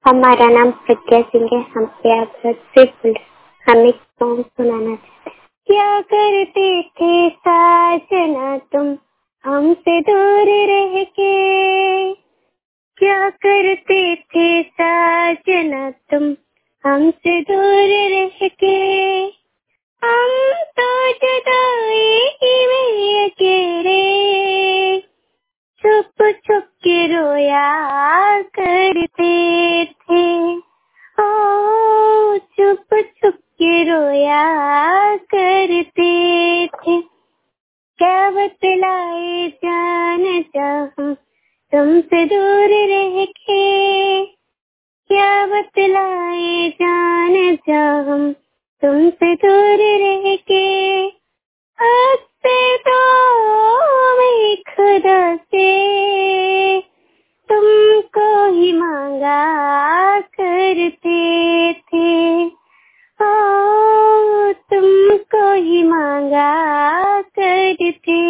हमारा नाम प्रज्ञा सिंह है। हम प्रयागराज से बोल रहे हैं। हम एक सॉन्ग सुनाना चाहते हैं। क्या करते थे साजना तुम हमसे दूर रह के, क्या करते थे साजना तुम हमसे दूर रह के, हम तो जुदाई में अकेले छुप छुप के रोया करते थे। ओ छुप छुप के रोया करते थे। क्या बतलाए जान चाहूं तुमसे दूर रह के, क्या बतलाए जान चाहूं तुमसे दूर रह के। हंसते तो मैं खुदा से तुमको ही मांगा करते थे। ओ तुमको ही मांगा करते